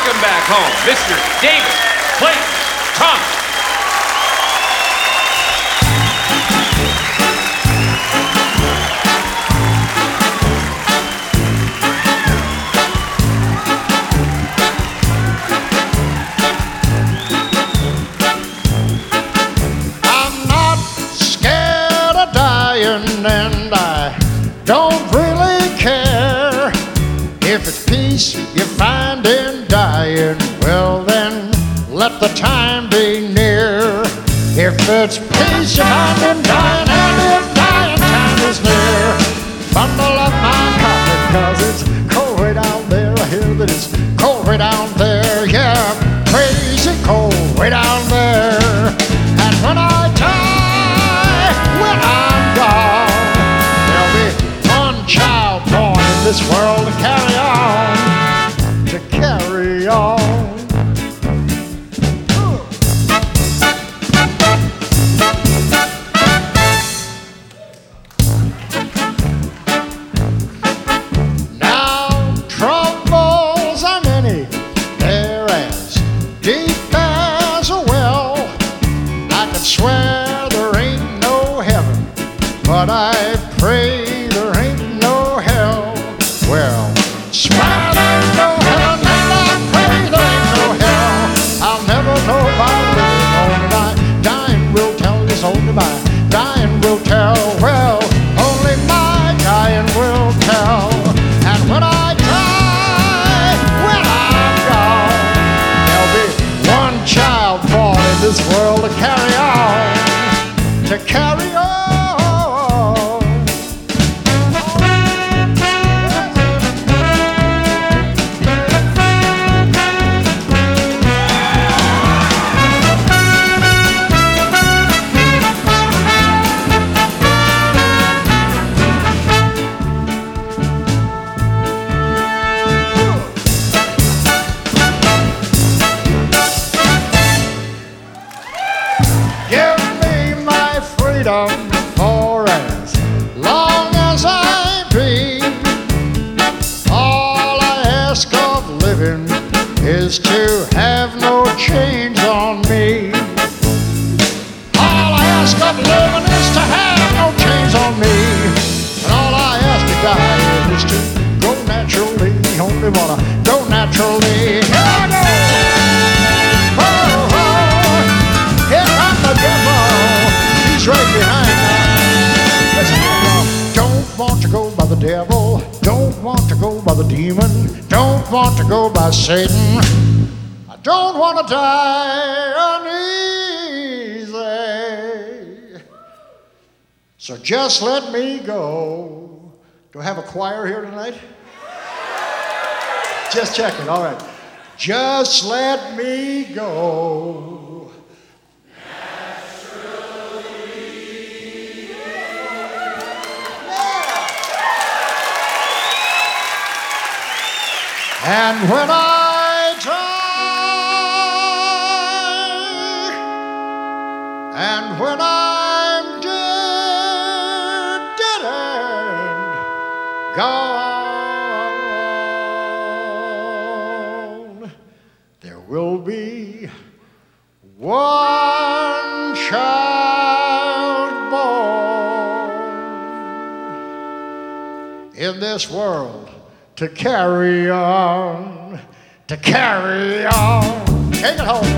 Welcome back home, Mr. David Clayton Thomas. I'm not scared of dying, and I don't really care. If it's peace you find in dying, well then let the time be near. If it's peace you find in dying, and if dying time is near, bundle up my coffin, 'cause it's cold way down there. I hear that it's cold way down there, yeah, crazy cold way down there. And when I die, when I'm gone, there'll be one child born in this world to carry on, to carry on. Now troubles are many, they're as deep as a well. I could swear there ain't no heaven, but I pray there ain't no hell. Well, swear there ain't no heaven, and I pray there ain't no hell. I'll never know by living, only my dying will tell. Yes, only my dying will tell. Well, only my dying will tell. And when I die, when I'm gone, there'll be one child born in this world to carry on, to carry on. Give me my freedom for as long as I be. All I ask of living is to have no chains on me. All I ask of living is to have no chains on me. And all I ask to die is to go naturally. Only wanna go naturally. Here I go. Oh, oh. Here comes the devil. He's right behind me. Listen, y'all. Don't want to go by the devil. Don't want to go by the demon. Don't want to go by Satan. I don't want to die uneasy. So just let me go. Do I have a choir here tonight? Just checking. All right. Just let me go. And when I die, and when I'm dead, dead and gone, there will be one child born in this world to carry on, to carry on. Take it home.